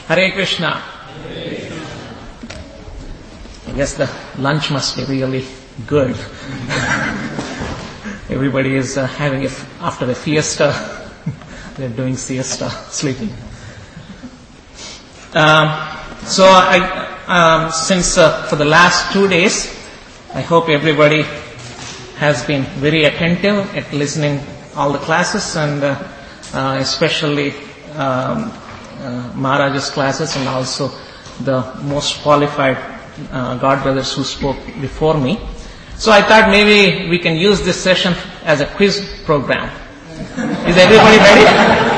Hare Krishna. I guess the lunch must be really good. Everybody is having after the fiesta, they're doing siesta, sleeping. Since for the last 2 days, I hope everybody has been very attentive at listening all the classes, and especially Maharaj's classes, and also the most qualified God brothers who spoke before me. So I thought maybe we can use this session as a quiz program. Is everybody ready?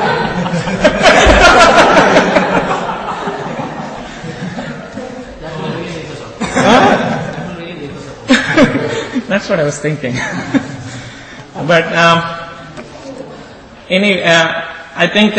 That's what I was thinking. But anyway, I think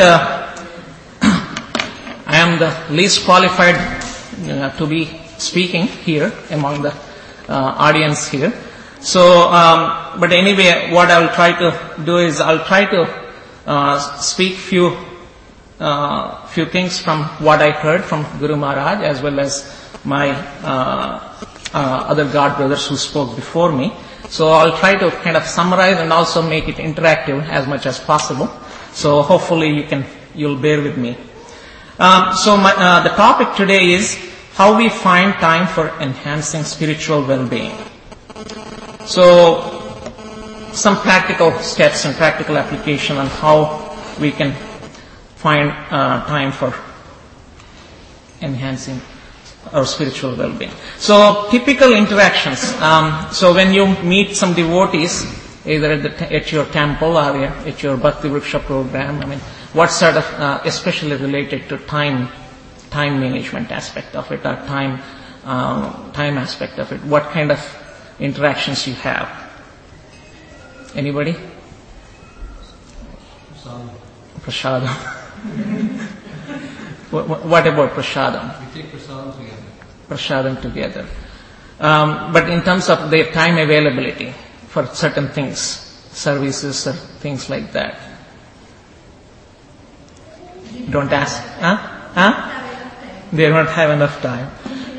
I am the least qualified to be speaking here among the audience here. So, but anyway, what I will try to do is I'll try to speak few things from what I heard from Guru Maharaj, as well as my other God brothers who spoke before me. So I'll try to kind of summarize and also make it interactive as much as possible. So hopefully you'll bear with me. The topic today is how we find time for enhancing spiritual well-being. So some practical steps and practical application on how we can find time for enhancing our spiritual well-being. So typical interactions. So when you meet some devotees, either at your temple or at your Bhakti Vriksha program, what sort of, especially related to time management aspect of it, or time aspect of it, what kind of interactions you have? Anybody? Prasadam. What about prasadam? We take prasadam together. Prasadam together. But in terms of their time availability for certain things, services or things like that. Don't ask. They don't have enough time.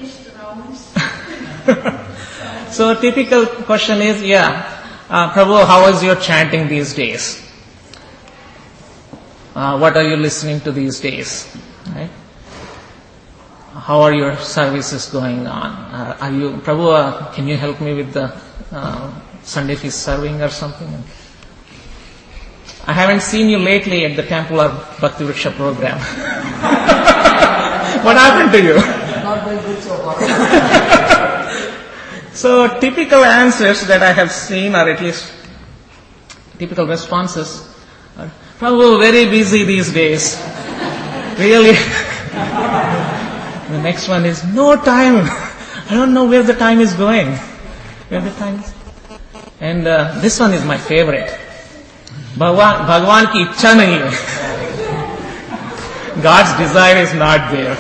So typical question is, Prabhu, how is your chanting these days? What are you listening to these days? Right? How are your services going on? Prabhu, can you help me with the Sunday feast serving or something? I haven't seen you lately at the temple or Bhakti Vriksha program. What happened to you? Not very good so far. So typical answers that I have seen, or at least typical responses, are, Prabhu, very busy these days. Really? The next one is, no time. I don't know where the time is going. Where the time is. And this one is my favorite. Bhagwan ki ichha nahi hai. God's desire is not there.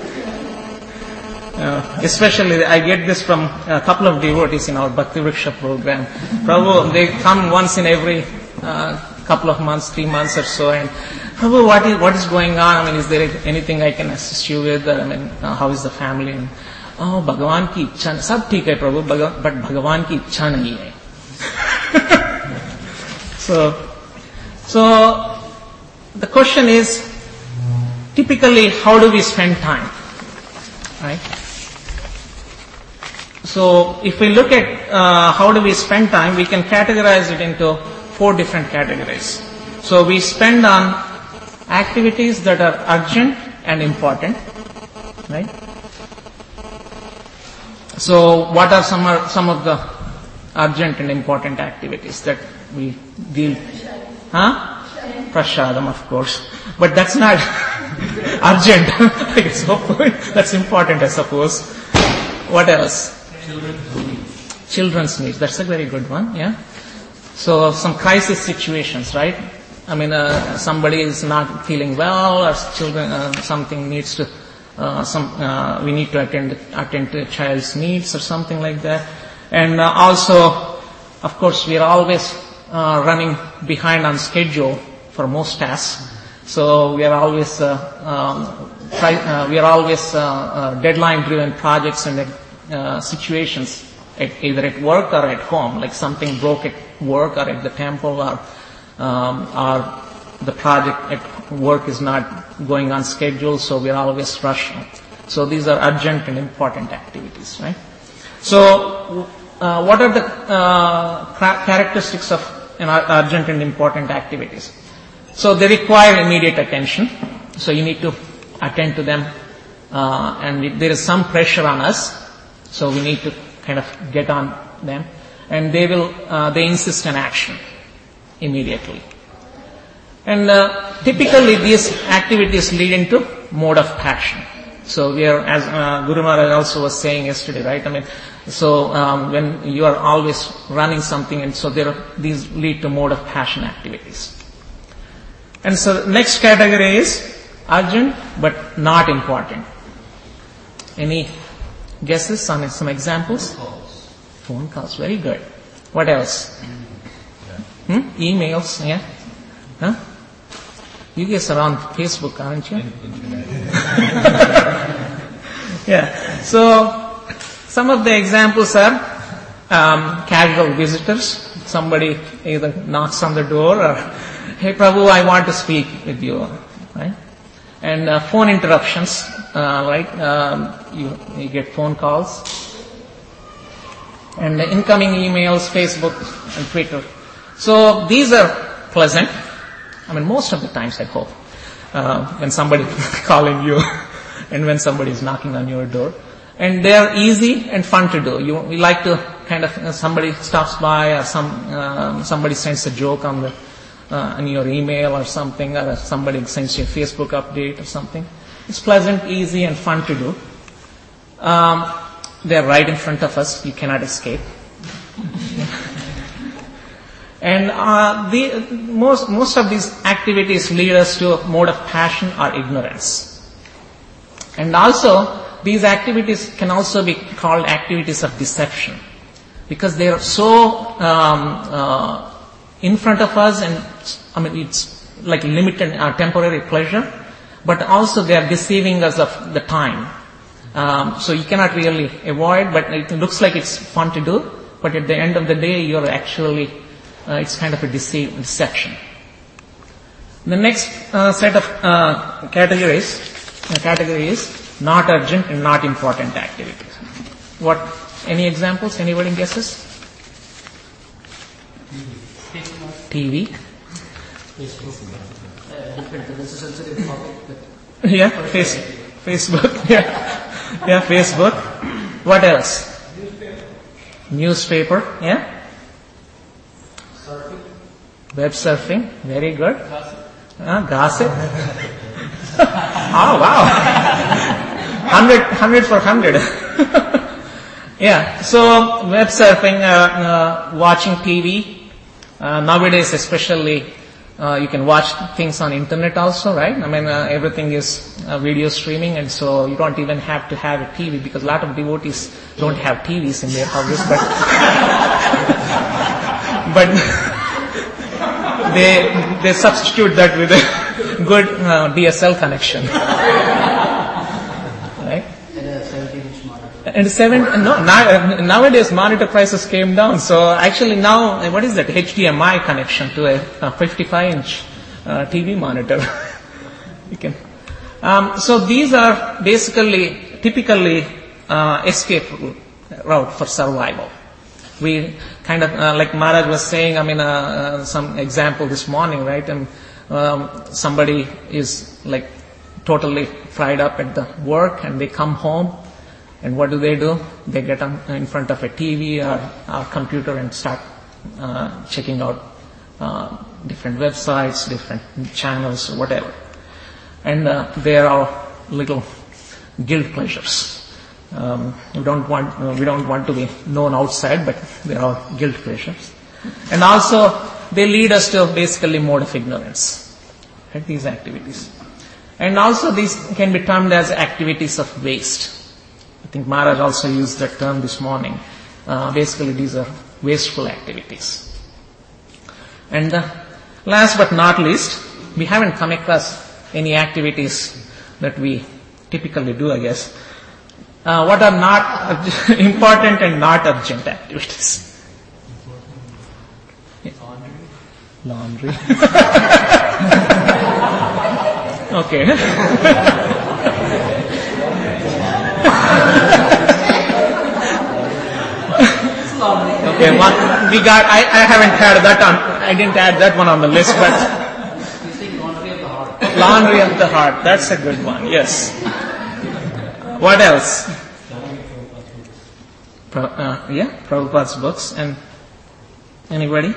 Especially, I get this from a couple of devotees in our Bhakti Vriksha program. Prabhu, they come once in every couple of months, 3 months or so, and Prabhu, what is going on? Is there anything I can assist you with? How is the family? And, Bhagavan ki ichha, sab theek hai Prabhu, but Bhagavan ki ichha nahi hai. So the question is, typically, how do we spend time? Right? So if we look at how do we spend time, we can categorize it into 4 different categories. So we spend on activities that are urgent and important, right? So what are some of the urgent and important activities that we deal? Prasadam, of course. But that's not urgent. That's important, I suppose. What else? Children's needs. That's a very good one, yeah. So some crisis situations, right? Somebody is not feeling well, or children, something needs to, we need to attend to a child's needs or something like that. And also, of course, we are always running behind on schedule for most tasks. So we are always we are always deadline-driven projects and situations, either at work or at home, like something broke at work or at the temple, or the project at work is not going on schedule, so we are always rushing. So these are urgent and important activities, right? So what are the characteristics of urgent and important activities? So they require immediate attention. So you need to attend to them, and there is some pressure on us, so we need to kind of get on them. And they insist on action immediately. And typically these activities lead into mode of passion. So we are, as Guru Maharaj also was saying yesterday, right? I mean, so when you are always running something, and so these lead to mode of passion activities. And so the next category is urgent but not important. Any guesses on some examples? Phone calls, very good. What else? Emails, yeah? Huh? You guys are on Facebook, aren't you? Yeah. So some of the examples are casual visitors. Somebody either knocks on the door or, "Hey Prabhu, I want to speak with you," right? And phone interruptions, right? You get phone calls. And incoming emails, Facebook and Twitter. So these are pleasant. I mean, most of the times, I hope, when somebody is calling you and when somebody is knocking on your door. And they are easy and fun to do. We like to kind of, somebody stops by, or somebody sends a joke on your email or something, or somebody sends you a Facebook update or something. It's pleasant, easy, and fun to do. They're right in front of us. You cannot escape. And most of these activities lead us to a mode of passion or ignorance. And also, these activities can also be called activities of deception, because they are so in front of us, and I mean it's like limited temporary pleasure, but also they are deceiving us of the time. So you cannot really avoid, but it looks like it's fun to do, but at the end of the day, you're actually it's kind of a deception. The next set of categories is not urgent and not important activities. What? Any examples? Anybody guesses? TV. Different. This is a sensitive topic. Yeah, Facebook. Yeah, Facebook. What else? Newspaper. Yeah. Surfing. Web surfing. Very good. Gossip. Oh wow. 100 for 100. Yeah. So web surfing, watching TV. Nowadays, especially, you can watch things on internet also, right? I mean, everything is video streaming, and so you don't even have to have a TV, because a lot of devotees don't have TVs in their houses, but they substitute that with a good DSL connection, right? And a 17-inch monitor. And nowadays monitor prices came down. So actually now, what is that? HDMI connection to a 55-inch TV monitor. You can. So these are typically escape route for survival. We kind of, like Maharaj was saying, I mean, some example this morning, right? And somebody is like totally fried up at the work, and they come home, and what do? They get in front of a TV or computer and start checking out different websites, different channels, whatever. And there are little guilt pleasures. We don't want to be known outside, but there are guilt pleasures. And also, they lead us to basically mode of ignorance, right, these activities. And also, these can be termed as activities of waste. I think Maharaj also used that term this morning. Basically, these are wasteful activities. And last but not least, we haven't come across any activities that we typically do, I guess. What are not important and not urgent activities? Laundry. Okay. Okay, I haven't had that on, I didn't add that one on the list, but. You think laundry of the heart. Laundry of the heart, that's a good one, yes. What else? Prabhupada's books, and anybody?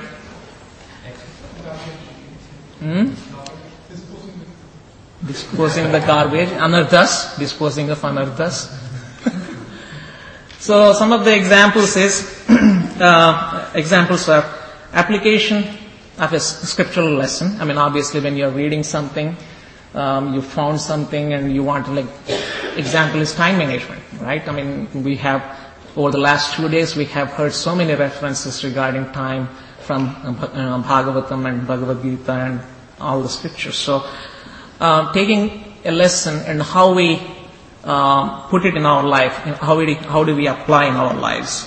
Disposing the garbage, anarthas, disposing of anarthas. So some of the examples are application of a scriptural lesson. I mean, obviously when you're reading something, you found something and you want to example is time management, right? I mean, we have, over the last 2 days, we have heard so many references regarding time from Bhagavatam and Bhagavad Gita and all the scriptures. So, taking a lesson and how we put it in our life, and how do we apply in our lives.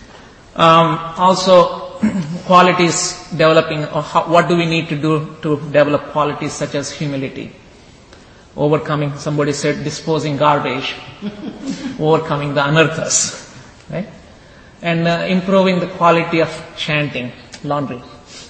Also, qualities developing, what do we need to do to develop qualities such as humility? Overcoming, somebody said, disposing garbage, overcoming the anarthas, right? And improving the quality of chanting, laundry.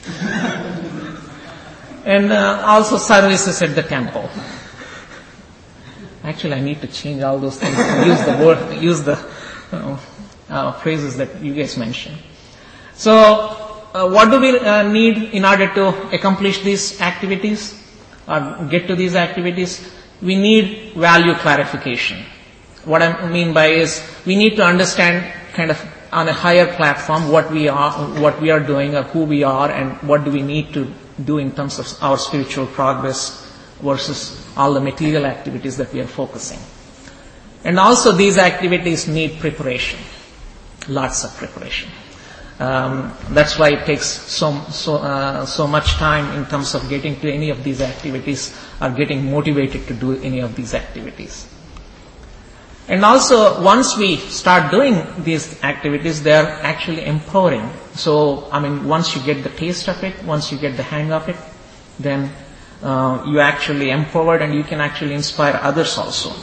And also services at the temple. Actually, I need to change all those things, use the phrases that you guys mentioned. So, what do we need in order to accomplish these activities or get to these activities? We need value clarification. What I mean by is we need to understand kind of on a higher platform what we are doing, or who we are, and what do we need to do in terms of our spiritual progress versus all the material activities that we are focusing. And also these activities need preparation, lots of preparation. That's why it takes so much time in terms of getting to any of these activities or getting motivated to do any of these activities. And also, once we start doing these activities, they are actually empowering. So, I mean, once you get the taste of it, once you get the hang of it, then you actually empowered and you can actually inspire others also.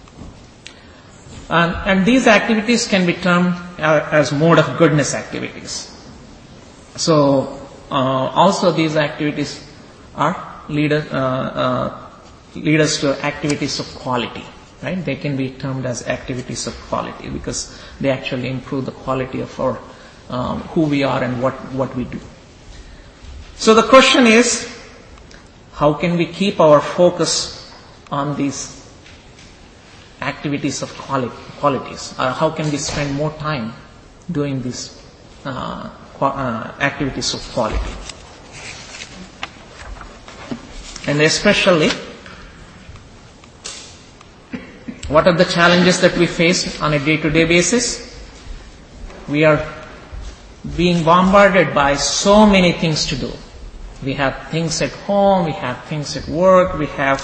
And these activities can be termed as mode of goodness activities. So, also these activities lead us to activities of quality. Right? They can be termed as activities of quality because they actually improve the quality of our who we are and what we do. So the question is, how can we keep our focus on these activities of qualities? How can we spend more time doing these activities of quality? And especially, what are the challenges that we face on a day-to-day basis? We are being bombarded by so many things to do. We have things at home, we have things at work, we have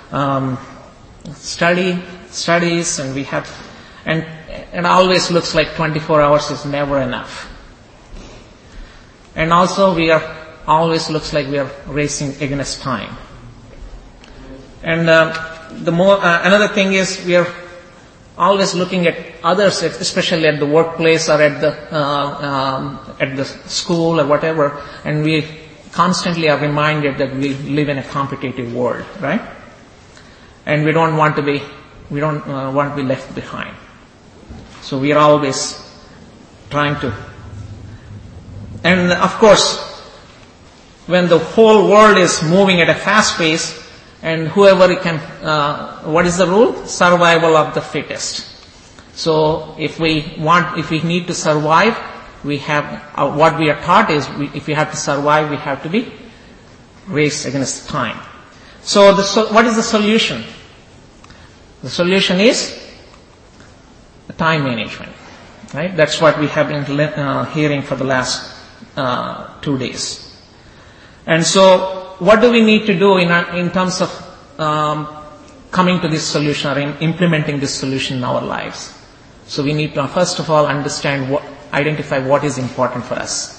studies, and we have, and it always looks like 24 hours is never enough. And also always looks like we are racing against time. And another thing is we are always looking at others, especially at the workplace or at the school or whatever, and we constantly are reminded that we live in a competitive world, right? And we don't want to be left behind. So we are always trying to. And of course, when the whole world is moving at a fast pace, and whoever can, what is the rule? Survival of the fittest. So if we need to survive, we have, what we are taught is, if we have to survive, we have to be race against time. So what is the solution? The solution is time management, right? That's what we have been hearing for the last 2 days. And so, what do we need to do in terms of coming to this solution or implementing this solution in our lives. So we need to first of all identify what is important for us.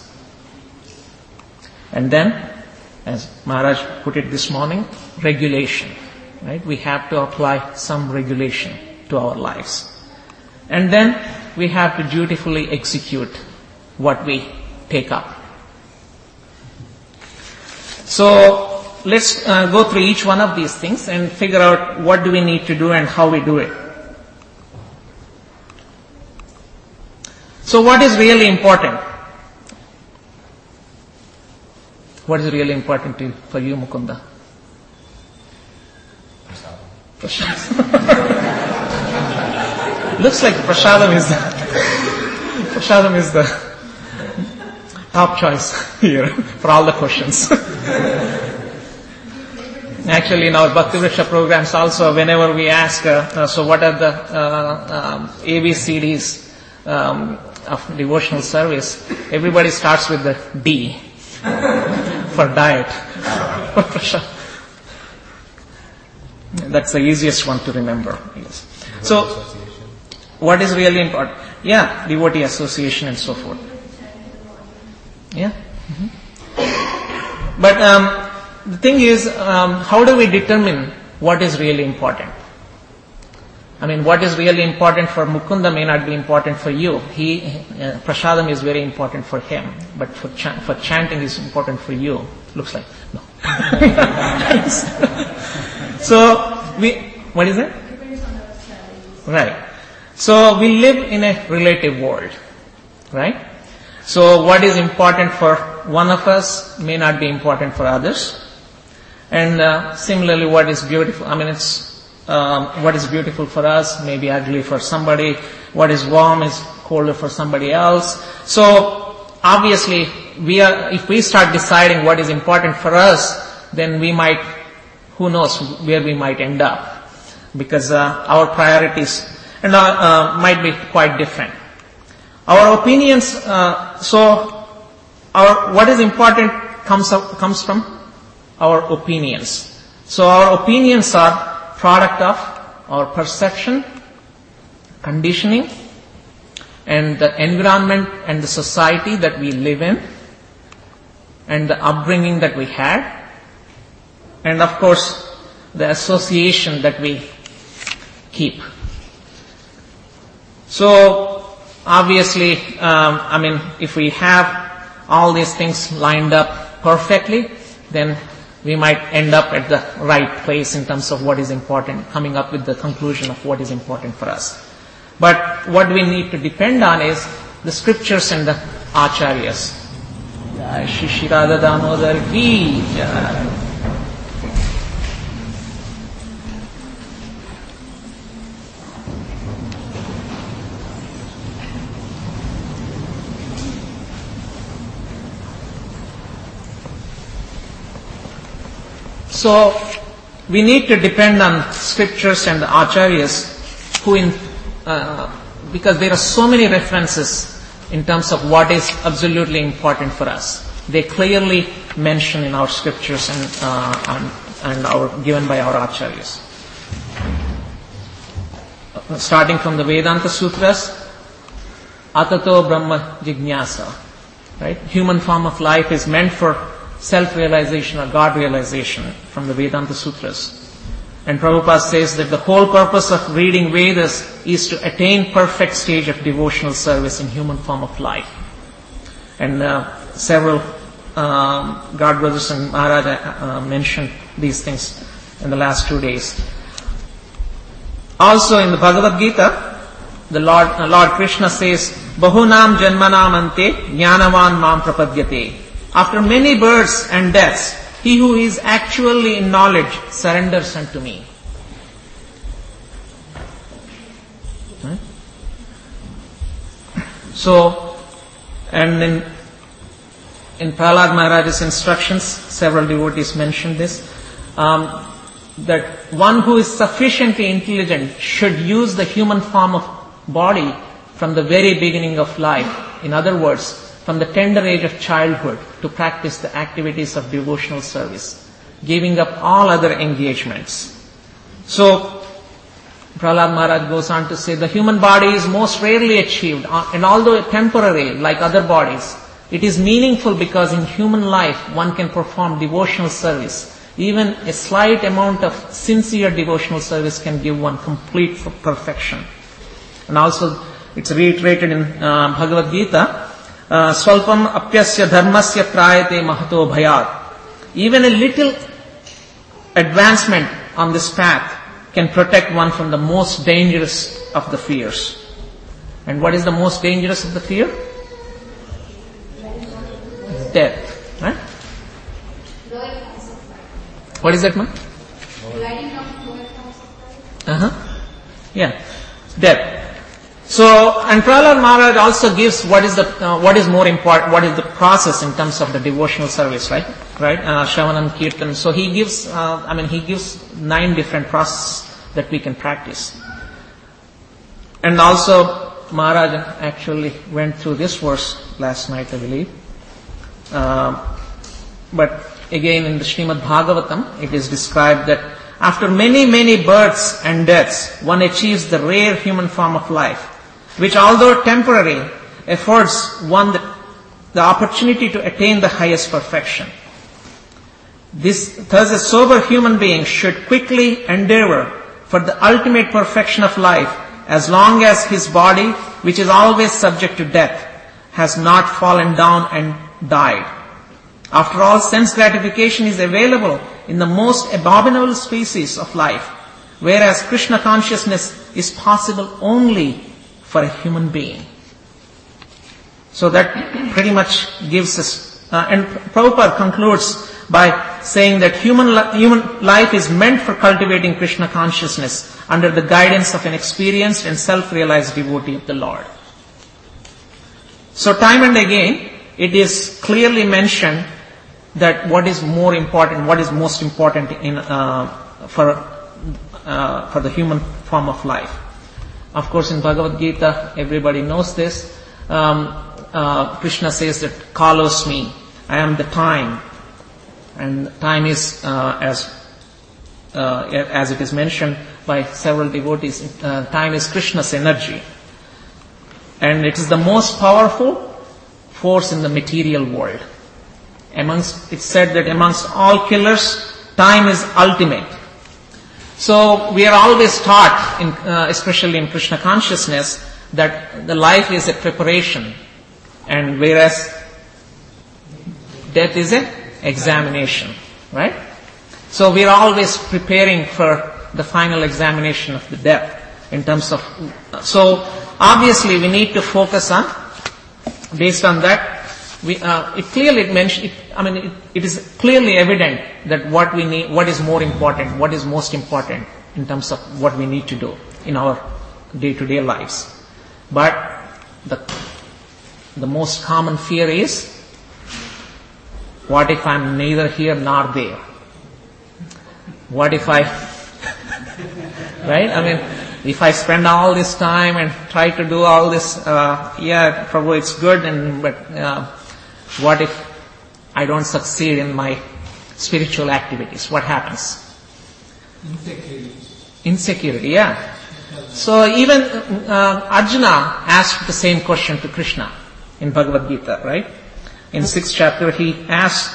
And then, as Maharaj put it this morning, regulation. Right? We have to apply some regulation to our lives. And then we have to dutifully execute what we take up. So let's go through each one of these things and figure out what do we need to do and how we do it. So what is really important? What is really important for you, Mukunda? Looks like prasadam is the top choice here for all the questions. Actually, in our Bhakti Vriksha programs also, whenever we ask, so what are the ABCDs of devotional service, everybody starts with the D for diet. That's the easiest one to remember. Yes. So, what is really important? Yeah, devotee association and so forth. Yeah. Mm-hmm. But the thing is, how do we determine what is really important? I mean, what is really important for Mukunda may not be important for you. Prasadam is very important for him, but for chanting is important for you. Looks like no. So what is it? Right. So we live in a relative world, right? So what is important for one of us may not be important for others. And similarly, what is beautiful, what is beautiful for us may be ugly for somebody. What is warm is colder for somebody else. So obviously, if we start deciding what is important for us, then we might, who knows where we might end up, because our priorities might be quite different. Our opinions, what is important comes from our opinions. So our opinions are product of our perception, conditioning, and the environment and the society that we live in, and the upbringing that we had, and of course the association that we keep. So obviously, if we have all these things lined up perfectly, then we might end up at the right place in terms of what is important, coming up with the conclusion of what is important for us. But what we need to depend on is the scriptures and the acharyas. Shri Shri Radha Damodar ki jai. So we need to depend on scriptures and the acharyas, because there are so many references in terms of what is absolutely important for us. They clearly mention in our scriptures and given by our acharyas. Starting from the Vedanta Sutras, Atato Brahma Jignasa, right? Human form of life is meant for self-realization or God realization from the Vedanta Sutras. And Prabhupada says that the whole purpose of reading Vedas is to attain perfect stage of devotional service in human form of life. And several God brothers and Maharaj mentioned these things in the last 2 days. Also in the Bhagavad Gita, the Lord Krishna says, Bahunam janmanam ante jnanavan mam prapadyate. After many births and deaths, he who is actually in knowledge surrenders unto me. Right? So, and in Prahlad Maharaj's instructions, several devotees mentioned this, that one who is sufficiently intelligent should use the human form of body from the very beginning of life. In other words, from the tender age of childhood to practice the activities of devotional service, giving up all other engagements. So, Prahlad Maharaj goes on to say, the human body is most rarely achieved, and although temporary, like other bodies, it is meaningful because in human life one can perform devotional service. Even a slight amount of sincere devotional service can give one complete perfection. And also, it's reiterated in Bhagavad Gita, Swalpam apyasya dharmasya prayate mahato bhayat. Even a little advancement on this path can protect one from the most dangerous of the fears. And what is the most dangerous of the fear? Death. Right? What is that, man? Yeah, death. So, and Prahlad Maharaj also gives what is more important, what is the process in terms of the devotional service, right? Right? Shravanam, Kirtan. So he gives, he gives 9 different processes that we can practice. And also, Maharaj actually went through this verse last night, I believe. But again, in the Srimad Bhagavatam, it is described that after many, many births and deaths, one achieves the rare human form of life, which although temporary, affords one the opportunity to attain the highest perfection. Thus a sober human being should quickly endeavor for the ultimate perfection of life, as long as his body, which is always subject to death, has not fallen down and died. After all, sense gratification is available in the most abominable species of life, whereas Krishna consciousness is possible only for a human being. So that pretty much gives us, and Prabhupada concludes by saying that human life is meant for cultivating Krishna consciousness under the guidance of an experienced and self-realized devotee of the Lord. So time and again, it is clearly mentioned that what is more important, what is most important for the human form of life. Of course, in Bhagavad Gita, everybody knows this. Krishna says that Kalosmi, I am the time, and time is as it is mentioned by several devotees. Time is Krishna's energy, and it is the most powerful force in the material world. It's said that amongst all killers, time is ultimate. So we are always taught, especially in Krishna consciousness, that the life is a preparation, and whereas death is an examination, right? So we are always preparing for the final examination of the death in terms of. So obviously we need to focus on. Based on that, it is clearly evident that what we need, what is more important, what is most important in terms of what we need to do in our day-to-day lives. But the most common fear is, what if I'm neither here nor there? What if right? If I spend all this time and try to do all this, Prabhu, it's good, but what if I don't succeed in my spiritual activities? What happens? Insecurity, yeah. So even Arjuna asked the same question to Krishna in Bhagavad Gita, right? In 6th chapter, he asked,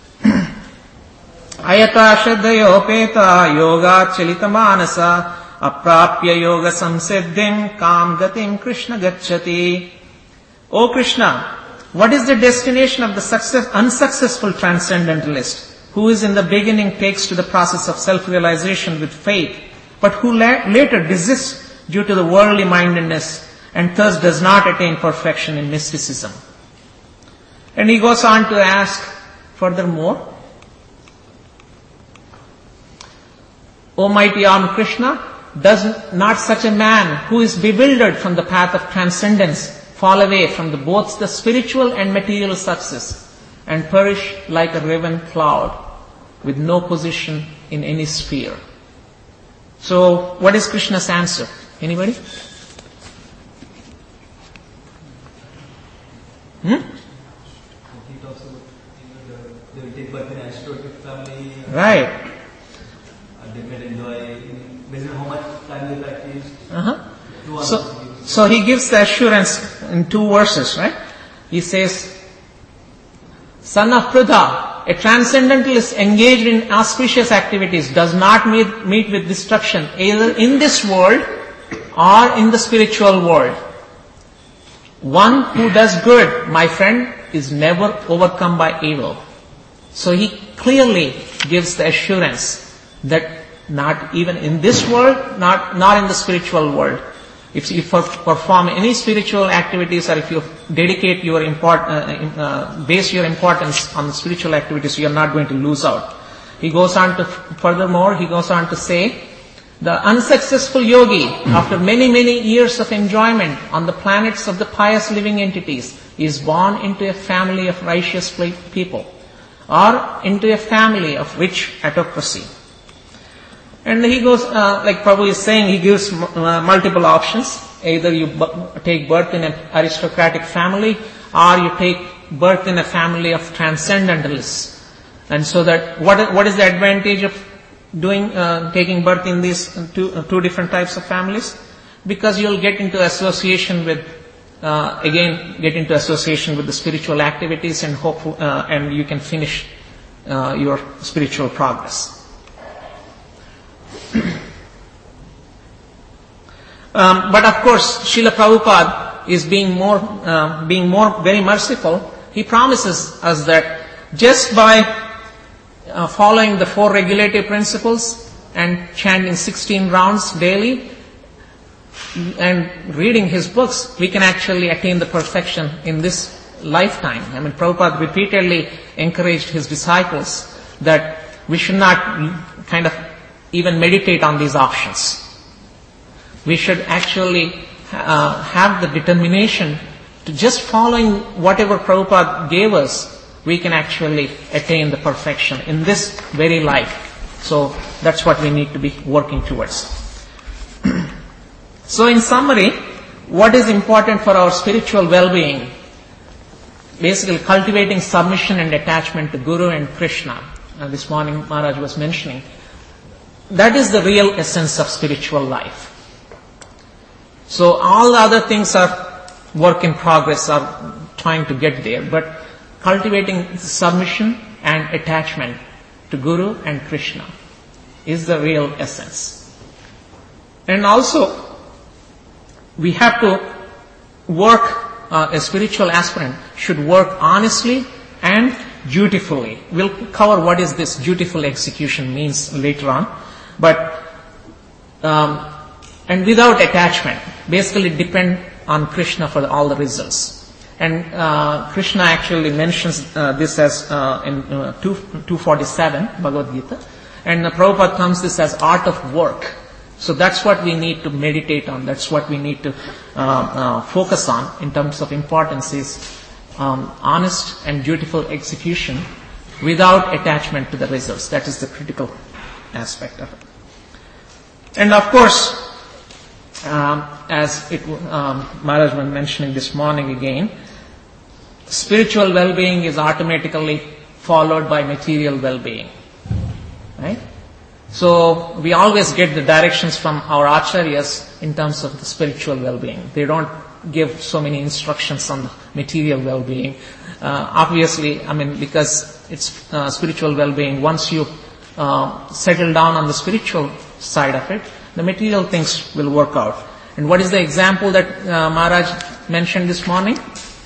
Ayata shraddhayopeta yoga chalita manasa aprapya yoga samsiddhim kam gatim Krishna gacchati. O Krishna, what is the destination of the unsuccessful transcendentalist who is in the beginning takes to the process of self-realization with faith, but who later desists due to the worldly mindedness and thus does not attain perfection in mysticism? And he goes on to ask furthermore, O mighty armed Krishna, does not such a man who is bewildered from the path of transcendence fall away from both the spiritual and material success and perish like a raven cloud with no position in any sphere? So, what is Krishna's answer? Anybody? He talks about they will take birth in aristocratic family. Right. They may enjoy family practice. So he gives the assurance in 2 verses, right? He says, son of Pritha, a transcendentalist engaged in auspicious activities does not meet with destruction either in this world or in the spiritual world. One who does good, my friend, is never overcome by evil. So he clearly gives the assurance that not even in this world, not in the spiritual world. If you perform any spiritual activities, or if you dedicate your base your importance on the spiritual activities, you are not going to lose out. He goes on to say, the unsuccessful yogi, after many, many years of enjoyment on the planets of the pious living entities, is born into a family of righteous people, or into a family of rich autocracy. And he goes, like Prabhu is saying, he gives multiple options. Either you take birth in an aristocratic family, or you take birth in a family of transcendentalists. And so that, what is the advantage of taking birth in these two different types of families? Because you'll get into association with, the spiritual activities, and you can finish your spiritual progress. But of course, Srila Prabhupada is being very merciful. He promises us that just by following the 4 regulative principles and chanting 16 rounds daily and reading his books, we can actually attain the perfection in this lifetime. I mean, Prabhupada repeatedly encouraged his disciples that we should not kind of even meditate on these options. We should actually have the determination to just following whatever Prabhupada gave us, we can actually attain the perfection in this very life. So that's what we need to be working towards. So in summary, what is important for our spiritual well-being? Basically cultivating submission and attachment to Guru and Krishna. This morning Maharaj was mentioning. That is the real essence of spiritual life. So all the other things are work in progress, are trying to get there. But cultivating submission and attachment to Guru and Krishna is the real essence. And also, we have to work, a spiritual aspirant should work honestly and dutifully. We'll cover what is this dutiful execution means later on. But and without attachment, basically depend on Krishna for all the results. And Krishna actually mentions this as in 247 Bhagavad Gita, and Prabhupada comes this as art of work. So that's what we need to meditate on. That's what we need to focus on in terms of importance is honest and dutiful execution without attachment to the results. That is the critical aspect of it. And of course, as Maharaj was mentioning this morning again, spiritual well-being is automatically followed by material well-being. Right? So we always get the directions from our acharyas in terms of the spiritual well-being. They don't give so many instructions on the material well-being. Obviously, I mean, because it's spiritual well-being, once you settle down on the spiritual side of it, the material things will work out. And what is the example that Maharaj mentioned this morning?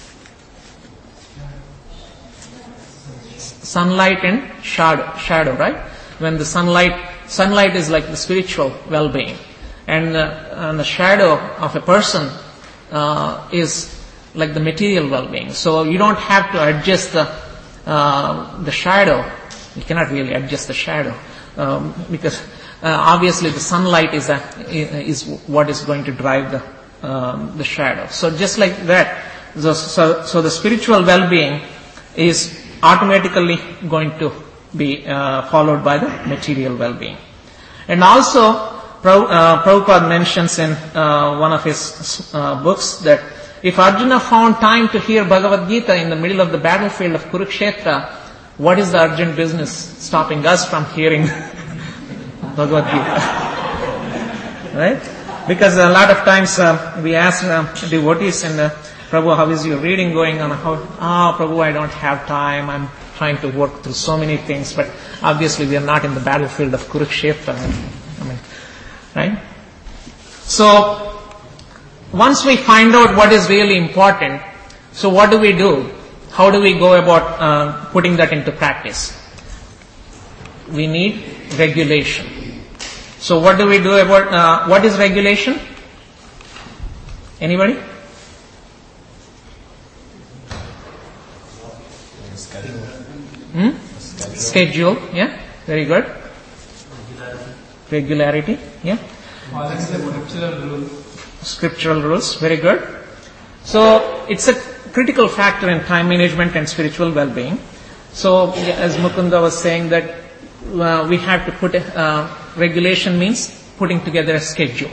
Sunlight and shadow, right? When the sunlight is like the spiritual well-being, and the shadow of a person is like the material well-being. So you don't have to adjust the shadow. You cannot really adjust the shadow because obviously the sunlight is what is going to drive the shadow. So just like that, so the spiritual well-being is automatically going to be followed by the material well-being. And also, Prabhupada mentions in one of his books that if Arjuna found time to hear Bhagavad Gita in the middle of the battlefield of Kurukshetra, what is the urgent business stopping us from hearing Bhagavad Gita? right? Because a lot of times we ask devotees, and Prabhu, how is your reading going on? Prabhu, I don't have time. I'm trying to work through so many things, but obviously we are not in the battlefield of Kurukshetra. Right? So, once we find out what is really important, so what do we do? How do we go about putting that into practice? We need regulation. So what do we do about, what is regulation? Anybody? Schedule, yeah, very good. Regularity, yeah. Following the scriptural rules. Scriptural rules, very good. So it's a critical factor in time management and spiritual well-being. So as Mukunda was saying that we have to put regulation means putting together a schedule.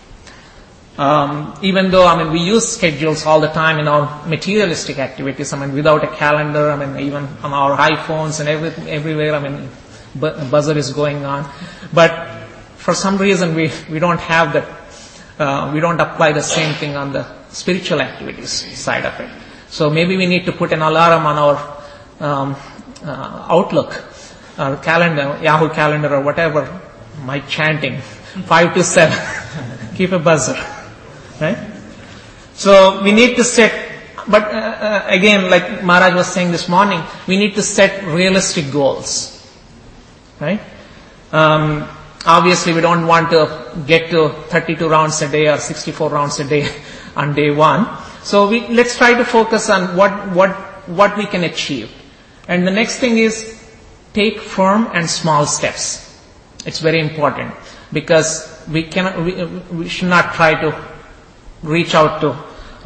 Even though, we use schedules all the time in our materialistic activities, without a calendar, even on our iPhones and everywhere, buzzer is going on. But for some reason we don't have that, we don't apply the same thing on the spiritual activities side of it. So maybe we need to put an alarm on our Outlook, or calendar, Yahoo calendar or whatever, my chanting, 5 to 7, keep a buzzer. Right? So we need to set, but again, like Maharaj was saying this morning, we need to set realistic goals. Right? Obviously we don't want to get to 32 rounds a day or 64 rounds a day on day one. So let's try to focus on what we can achieve. And the next thing is take firm and small steps. It's very important because we should not try to reach out to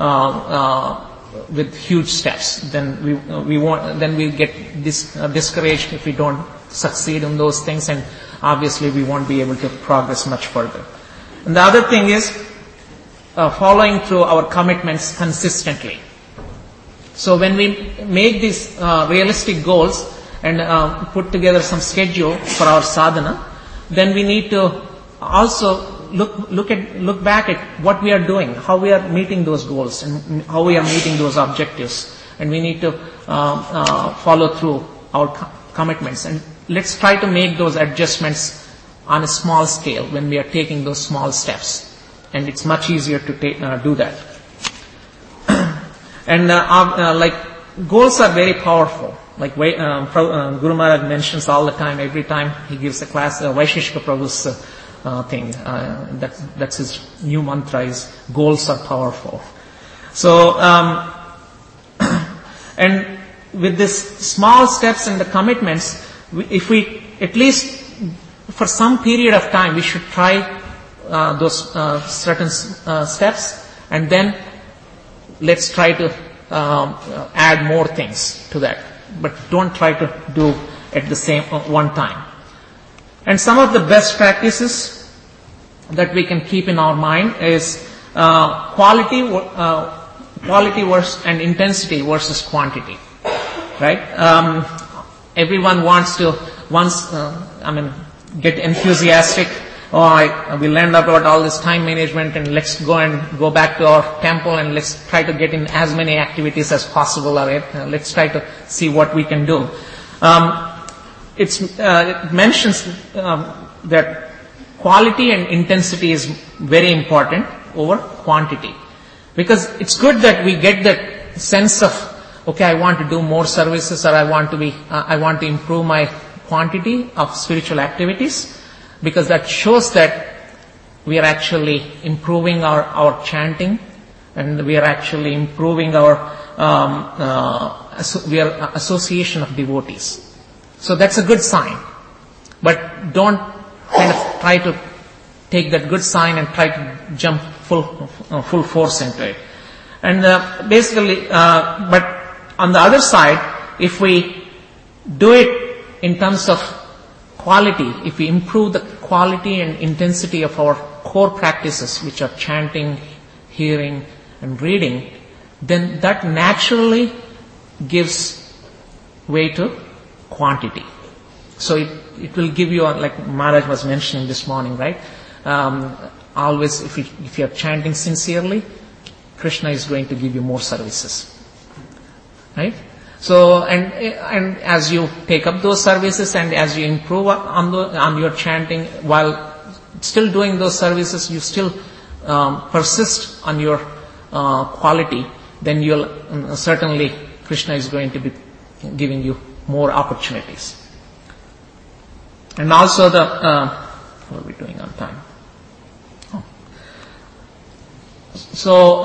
with huge steps. Then we'll get discouraged if we don't succeed in those things, and obviously we won't be able to progress much further. And the other thing is following through our commitments consistently. So when we make these realistic goals and put together some schedule for our sadhana, then we need to also look back at what we are doing, how we are meeting those goals, and how we are meeting those objectives, and we need to follow through our commitments. And let's try to make those adjustments on a small scale when we are taking those small steps, and it's much easier to do that. And like goals are very powerful. Like Guru Maharaj mentions all the time, every time he gives a class, Vaisheshika Prabhu's thing. That's his new mantra is goals are powerful. So, and with this small steps and the commitments, if we at least for some period of time we should try those certain steps, and then let's try to add more things to that. But don't try to do at the same one time. And some of the best practices that we can keep in our mind is quality versus and intensity versus quantity. Right? Everyone wants to get enthusiastic. We learned about all this time management, and let's go back to our temple and let's try to get in as many activities as possible. Let's try to see what we can do. It mentions that quality and intensity is very important over quantity, because it's good that we get that sense of, okay, I want to do more services, or I want to improve my quantity of spiritual activities. Because that shows that we are actually improving our chanting, and we are actually improving our association of devotees. So that's a good sign. But don't kind of try to take that good sign and try to jump full force into it. And but on the other side, if we do it in terms of quality, if we improve the quality and intensity of our core practices, which are chanting, hearing, and reading, then that naturally gives way to quantity. So it will give you, like Maharaj was mentioning this morning, right? always, if you are chanting sincerely, Krishna is going to give you more services. Right? So, and as you take up those services and as you improve on your chanting, while still doing those services, you still persist on your quality, then you'll certainly Krishna is going to be giving you more opportunities. And also what are we doing on time? So,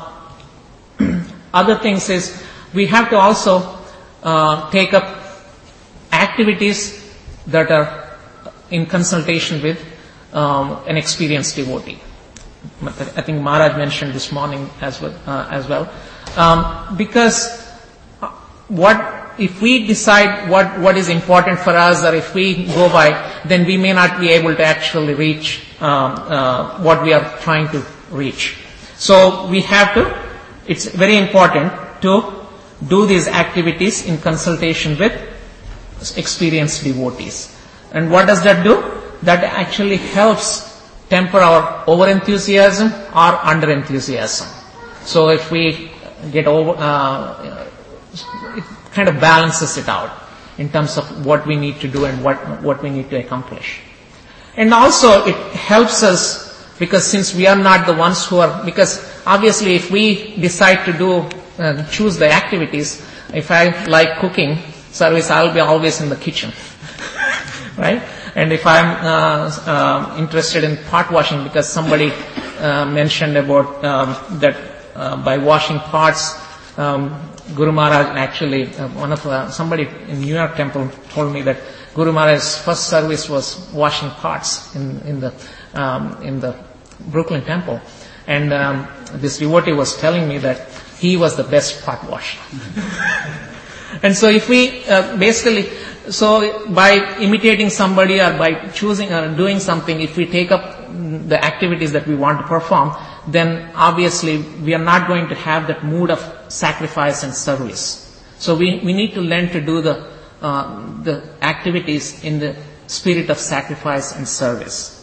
other things is we have to also take up activities that are in consultation with an experienced devotee. I think Maharaj mentioned this morning as well. Because if we decide what is important for us, or if we go by, then we may not be able to actually reach what we are trying to reach. So it's very important to do these activities in consultation with experienced devotees. And what does that do? That actually helps temper our over-enthusiasm or under-enthusiasm. So if we get over, it kind of balances it out in terms of what we need to do and what we need to accomplish. And also it helps us, because since we are not the ones because obviously if we decide to choose the activities, if I like cooking service, I'll be always in the kitchen. Right? And if I'm interested in pot washing, because somebody mentioned about that by washing pots, Guru Maharaj actually, somebody in New York temple told me that Guru Maharaj's first service was washing pots in the Brooklyn temple, and this devotee was telling me that he was the best pot washer. And so if we so by imitating somebody or by choosing or doing something, if we take up the activities that we want to perform, then obviously we are not going to have that mood of sacrifice and service. So we need to learn to do the activities in the spirit of sacrifice and service.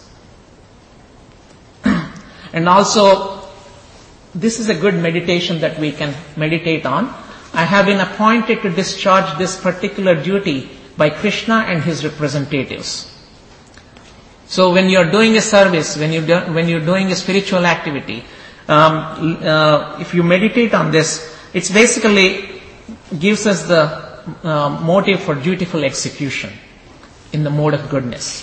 And also, this is a good meditation that we can meditate on. I have been appointed to discharge this particular duty by Krishna and his representatives. So when you're doing a service, when you're doing a spiritual activity, if you meditate on this, it basically gives us the motive for dutiful execution in the mode of goodness.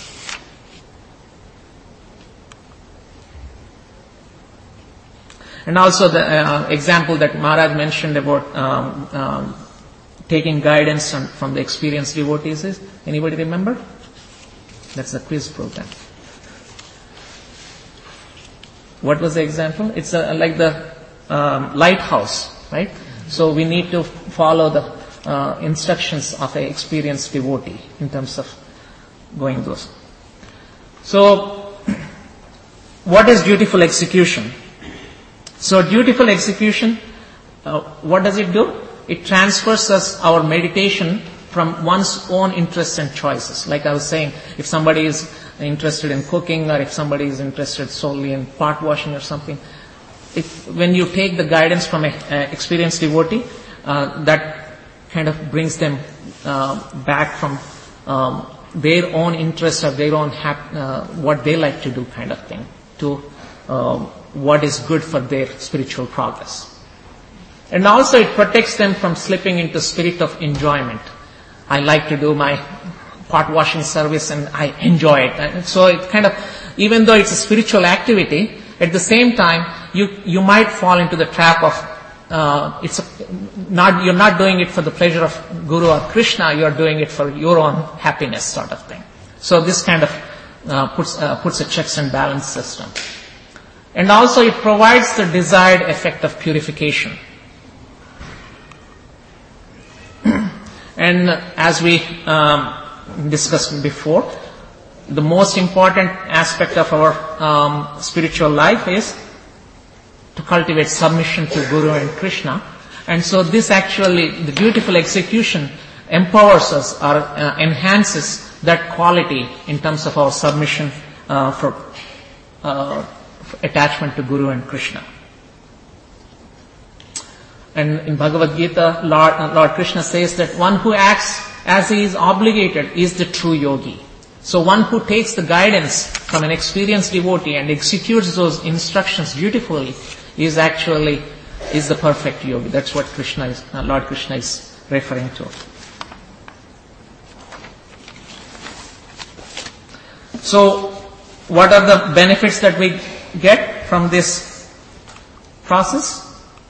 And also the example that Maharaj mentioned about taking guidance from the experienced devotees is, anybody remember? That's the quiz program. What was the example? It's like the lighthouse, right? So we need to follow the instructions of an experienced devotee in terms of going those. So, what is dutiful execution? So dutiful execution, what does it do? It transfers us our meditation from one's own interests and choices. Like I was saying, if somebody is interested in cooking, or if somebody is interested solely in pot washing or something, when you take the guidance from an experienced devotee, that kind of brings them back from their own interests or their own what they like to do kind of thing to what is good for their spiritual progress. And also it protects them from slipping into spirit of enjoyment. I like to do my pot washing service and I enjoy it. And so it kind of, even though it's a spiritual activity, at the same time, you might fall into the trap of, you're not doing it for the pleasure of Guru or Krishna, you're doing it for your own happiness sort of thing. So this kind of puts a checks and balance system. And also it provides the desired effect of purification. And as we discussed before, the most important aspect of our spiritual life is to cultivate submission to Guru and Krishna. And so this actually, the dutiful execution empowers us or enhances that quality in terms of our submission attachment to Guru and Krishna. And in Bhagavad Gita, Lord Krishna says that one who acts as he is obligated is the true yogi. So one who takes the guidance from an experienced devotee and executes those instructions beautifully is the perfect yogi. That's what Lord Krishna is referring to. So what are the benefits that we get from this process?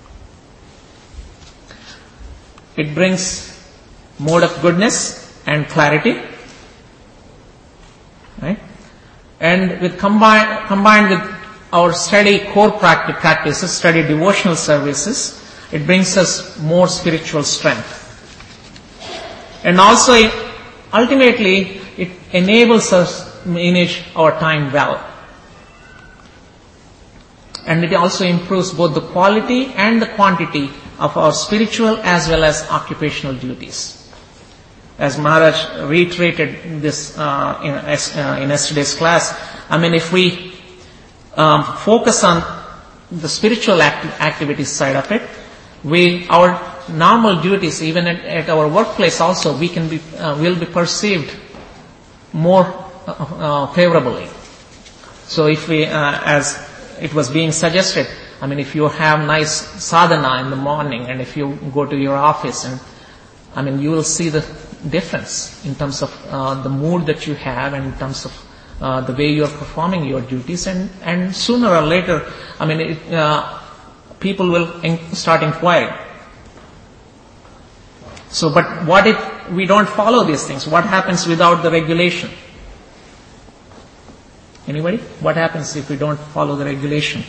It brings mode of goodness and clarity, right? And with combined with our steady core practices, steady devotional services, it brings us more spiritual strength. And also, ultimately, it enables us to manage our time well. And it also improves both the quality and the quantity of our spiritual as well as occupational duties. As Maharaj reiterated this in yesterday's class, if we focus on the spiritual activities side of it, our normal duties, even at our workplace also, will be perceived more favorably. So if we, as it was being suggested, if you have nice sadhana in the morning and if you go to your office, and you will see the difference in terms of the mood that you have and in terms of the way you are performing your duties, and sooner or later, people will start inquiring. So, but what if we don't follow these things? What happens without the regulation? Anybody? What happens if we don't follow the regulation?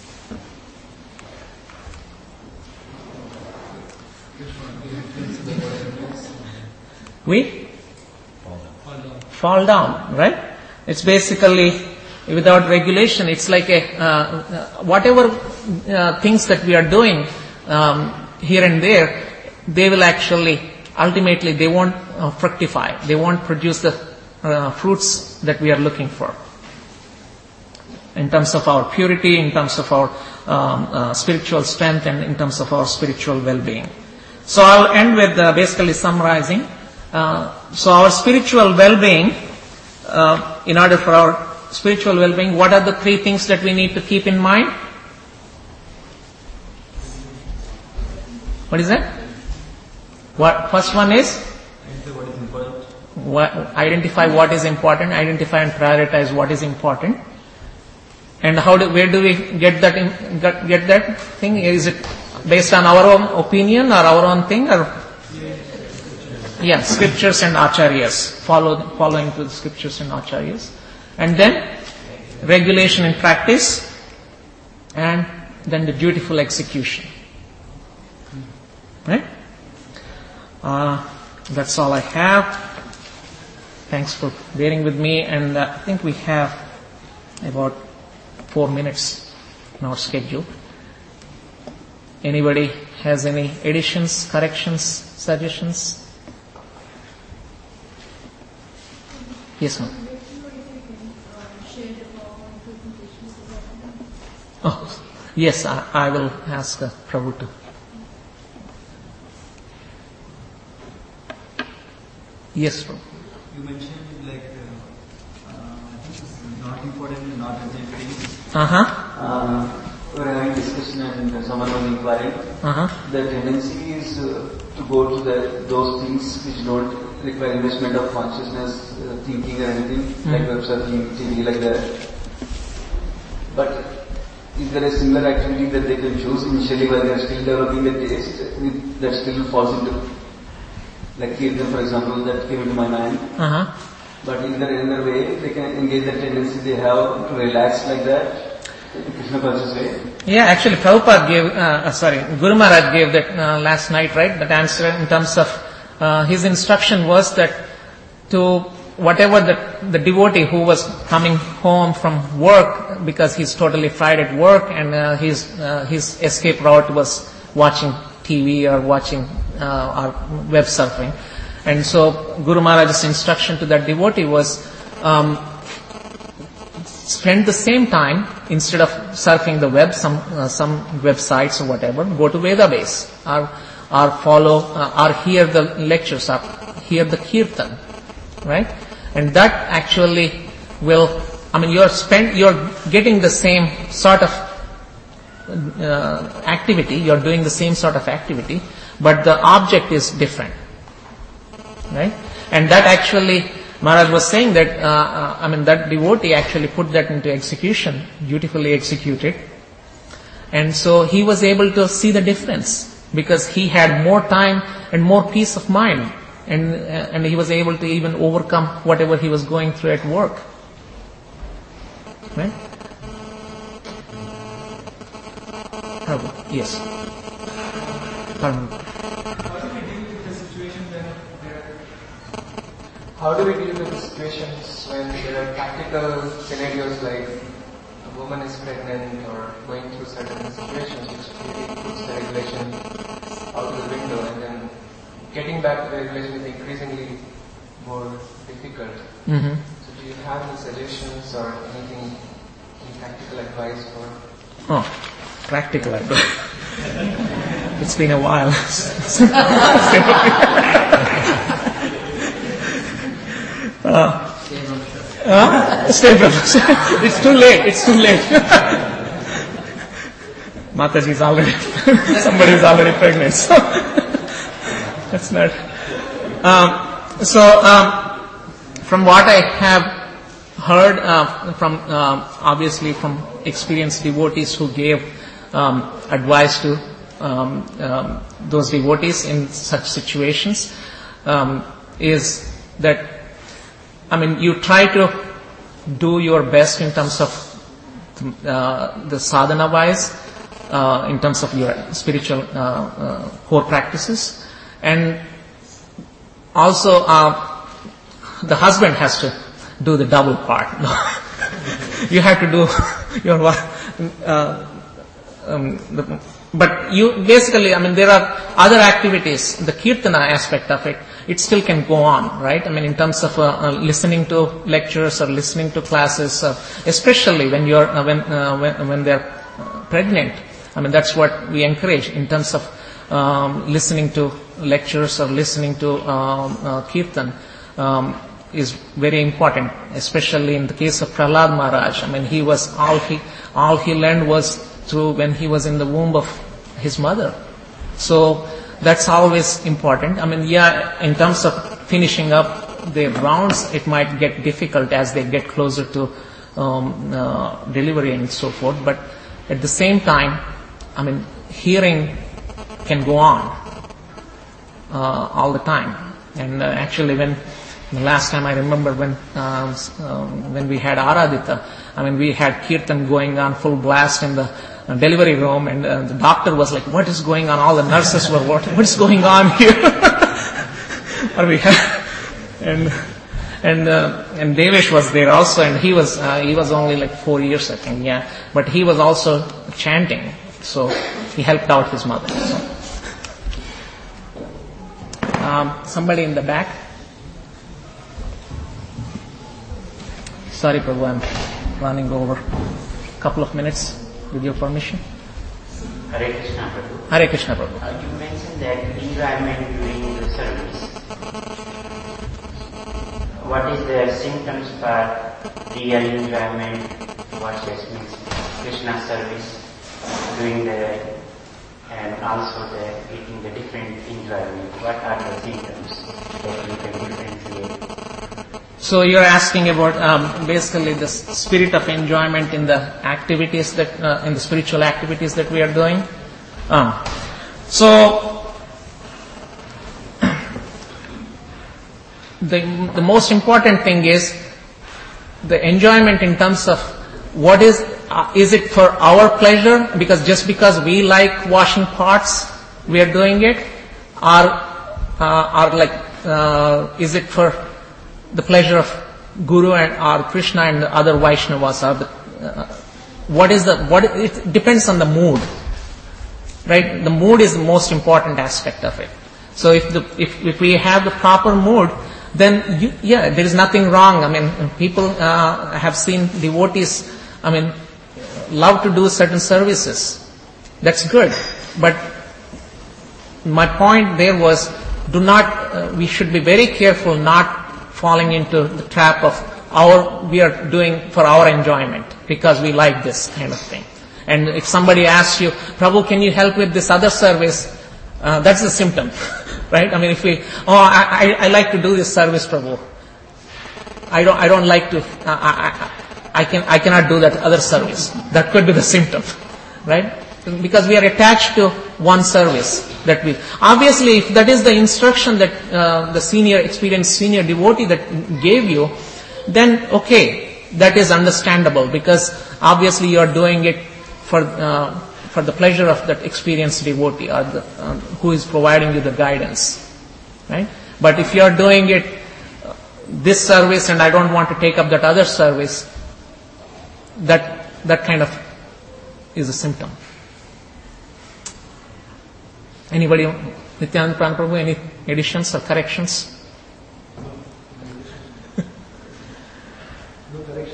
We fall down, right? It's basically, without regulation, it's like whatever things that we are doing here and there, they will ultimately they won't fructify. They won't produce the fruits that we are looking for. In terms of our purity, in terms of our spiritual strength, and in terms of our spiritual well-being. So I'll end with basically summarizing. So our spiritual well-being, in order for our spiritual well-being, what are the three things that we need to keep in mind? What is that? First one is? Identify what is important, identify and prioritize what is important. And where do we get that thing? Is it based on our own opinion or our own thing, or? Yeah, scriptures and acharyas, following to the scriptures and acharyas. And then regulation in practice, and then the dutiful execution. Right? That's all I have. Thanks for bearing with me, and I think we have about 4 minutes in our schedule. Anybody has any additions, corrections, suggestions? Yes, ma'am. Oh, yes, I will ask Prabhu to. Yes, Prabhu. You mentioned not important and not urgent things. We were having discussion and someone was inquiring. The tendency is to go to those things which don't require investment of consciousness, thinking or anything, like web surfing, TV, like that. But is there a similar activity that they can choose initially while they are still developing the taste that still falls into, like Kirtan, for example, that came into my mind. But is there another way they can engage the tendency they have to relax like that? Krishna conscious way? Yeah, actually Prabhupada Guru Maharaj gave that last night, right? That answer in terms of his instruction was that to whatever the devotee who was coming home from work, because he's totally fried at work and his escape route was watching TV or watching or web surfing. And so Guru Maharaj's instruction to that devotee was spend the same time, instead of surfing the web, some websites or whatever, go to Vedabase or follow or hear the lectures or hear the kirtan, right? And that actually will, you're getting the same sort of activity, you're doing the same sort of activity, but the object is different, right? And that actually, Maharaj was saying that, that devotee actually put that into execution, beautifully executed. And so he was able to see the difference because he had more time and more peace of mind. And he was able to even overcome whatever he was going through at work. Right? Yes. Pardon. How do we deal with the situations when there are practical scenarios like a woman is pregnant or going through certain situations which really puts the regulation out of the window, and then getting back to the regulation is increasingly more difficult. Mm-hmm. So do you have any suggestions or any practical advice for? Oh, practical advice. It's been a while. Stay brothers. It's too late. Mataji's already, somebody's already pregnant. So that's not. From what I have heard obviously from experienced devotees who gave advice to those devotees in such situations, is that, you try to do your best in terms of the sadhana wise, in terms of your spiritual core practices, and also the husband has to do the double part. You have to do your work. But you basically, there are other activities, the kirtana aspect of it, it still can go on, right? In terms of listening to lectures or listening to classes, especially when you're when they're pregnant. That's what we encourage in terms of listening to lectures or listening to kirtan. Is very important, especially in the case of Prahlad Maharaj. He was all he learned was through when he was in the womb of his mother. So that's always important. In terms of finishing up the rounds, it might get difficult as they get closer to delivery and so forth. But at the same time, hearing can go on all the time. And actually, when the last time I remember when we had Aradhita, we had kirtan going on full blast in the delivery room, and the doctor was like, "What is going on?" All the nurses were, "What is going on here?" Or we had, and Devesh was there also, and he was only like 4 years, I think, but he was also chanting, so he helped out his mother. So. Somebody in the back. Sorry, Prabhu, I'm running over a couple of minutes with your permission. Hare Krishna, Prabhu. Hare Krishna, Prabhu. You mentioned that enjoyment during the service. What is the symptoms for real enjoyment? What means Krishna service doing and also getting the different enjoyment? What are the symptoms that you can differentiate? So you're asking about basically the spirit of enjoyment in the activities that in the spiritual activities that we are doing. So the most important thing is the enjoyment in terms of what is it for our pleasure? Just because we like washing pots, we are doing it, or is it for the pleasure of Guru or Krishna and the other Vaishnavas? It depends on the mood, right? The mood is the most important aspect of it. So if we have the proper mood, then there is nothing wrong. I mean, people have seen devotees, love to do certain services. That's good. But my point there was, we should be very careful not falling into the trap of we are doing for our enjoyment because we like this kind of thing. And if somebody asks you, Prabhu, can you help with this other service? That's the symptom, right? I mean, if I like to do this service, Prabhu. I don't like to, I cannot do that other service. That could be the symptom, right? Because we are attached to one service obviously if that is the instruction that the experienced senior devotee that gave you, then okay, that is understandable because obviously you are doing it for the pleasure of that experienced devotee or who is providing you the guidance, right? But if you are doing it this service and I don't want to take up that other service, that kind of is a symptom. Anybody, Nityananda Prabhu, any additions or corrections? No correction.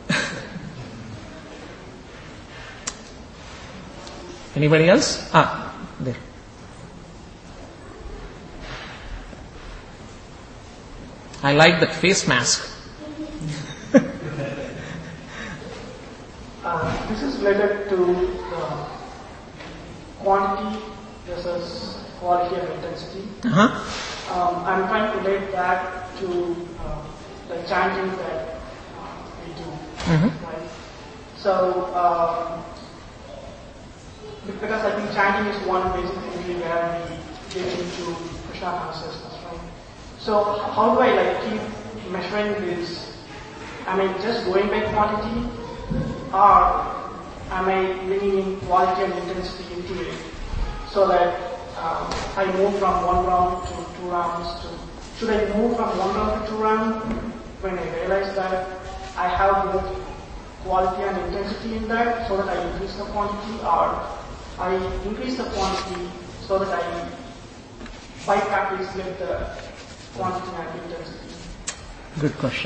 Anybody else? There. I like that face mask. This is related to quantity versus quality and intensity. I'm trying to relate that to the chanting that we do. Right? So, because I think chanting is one basic thing where we get into Krishna consciousness, right? So, how do I keep measuring this? Am I just going by quantity, or am I bringing in quality and intensity into it? So that I move from 1 round to 2 rounds should I move from 1 round to 2 rounds when I realize that I have both quality and intensity in that so that I increase the quantity, or I increase the quantity so that I by practice get the quantity and intensity? Good question.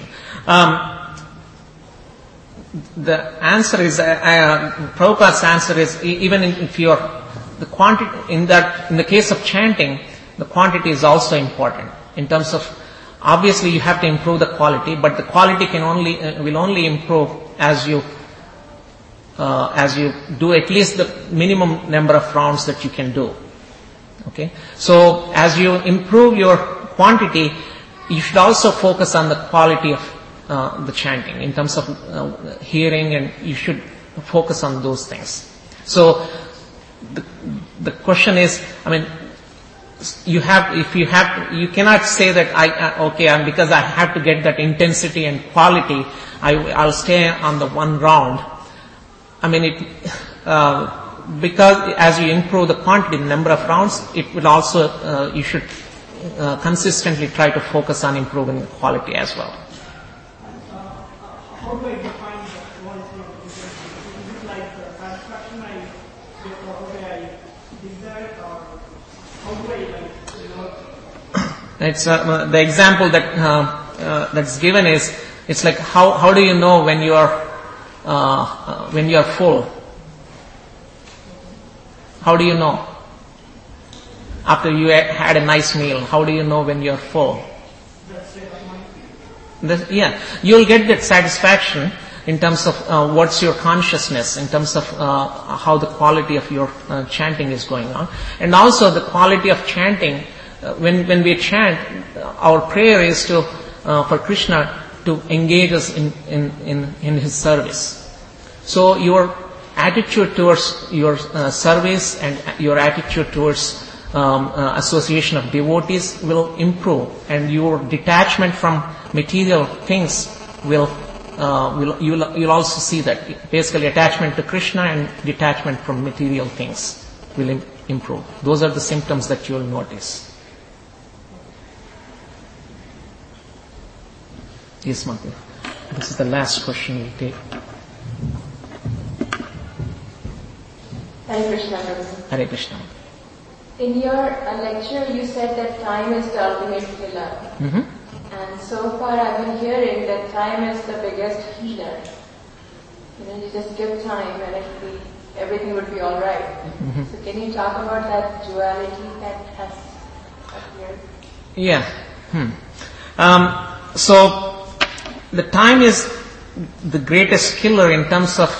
The answer is, Prabhupada's answer is, even if you are the quantity in the case of chanting, the quantity is also important in terms of obviously you have to improve the quality, but the quality will only improve as you do at least the minimum number of rounds that you can do. Okay, so as you improve your quantity, you should also focus on the quality of the chanting in terms of hearing, and you should focus on those things. So the question is, you cannot say that because I have to get that intensity and quality, I'll stay on the 1 round. Because as you improve the quantity, the number of rounds, it will also, you should consistently try to focus on improving the quality as well. How do I define the quality of intensity? Is it like the satisfaction I get I did that, or how do I It's the example that's given is, it's like how do you know when you are full? How do you know? After you had a nice meal, how do you know when you are full? You'll get that satisfaction in terms of what's your consciousness, in terms of how the quality of your chanting is going on, and also the quality of chanting. When we chant, our prayer is for Krishna to engage us in His service. So your attitude towards your service and your attitude towards association of devotees will improve, and your detachment from material things you'll also see that. Basically, attachment to Krishna and detachment from material things will improve. Those are the symptoms that you'll notice. Yes, Mati. This is the last question we'll take. Hare Krishna. Hare Krishna. In your lecture, you said that time is the ultimate killer. Mm-hmm. And so far I've been hearing that time is the biggest healer. You just give time and everything would be alright. Mm-hmm. So can you talk about that duality that has appeared? Yeah. So the time is the greatest killer in terms of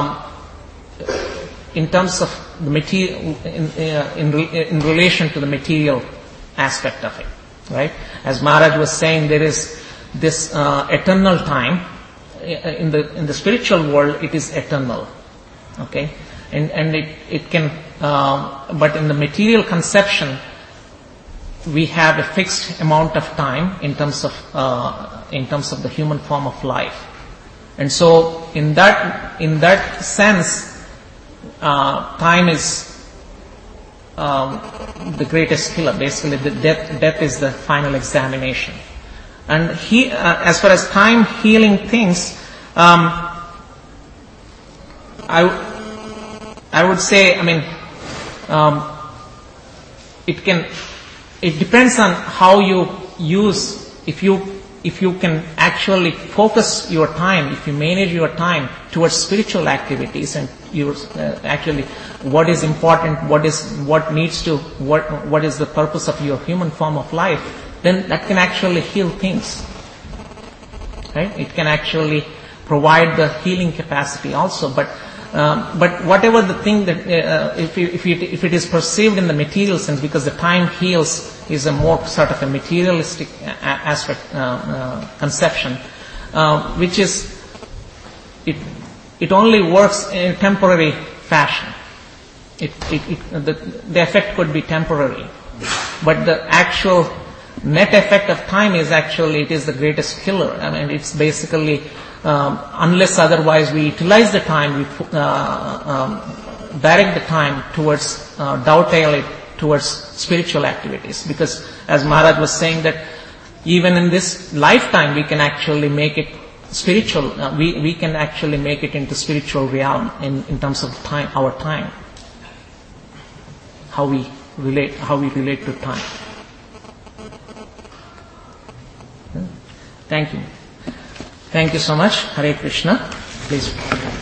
the material, in relation to the material aspect of it, right? As Maharaj was saying, there is this eternal time. In the spiritual world, it is eternal, okay, and it can, but in the material conception, we have a fixed amount of time in terms of the human form of life, and so in that sense, time is the greatest killer. Basically, the death is the final examination. And as far as time healing things, I would say, it depends on how you use, if you can actually focus your time, if you manage your time towards spiritual activities and you actually what is important, what is the purpose of your human form of life, then that can actually heal things, right? It can actually provide the healing capacity also. But whatever the thing that if it is perceived in the material sense, because the time heals is a more sort of a materialistic aspect conception, which is it only works in a temporary fashion. The effect could be temporary, but the actual net effect of time is actually, it is the greatest killer. It's basically, unless otherwise we utilize the time, we direct the time towards, dovetail it towards spiritual activities. Because as Maharaj was saying that even in this lifetime we can actually make it spiritual, we can actually make it into spiritual realm in terms of time, our time. How we relate to time. Thank you. Thank you so much. Hare Krishna. Please.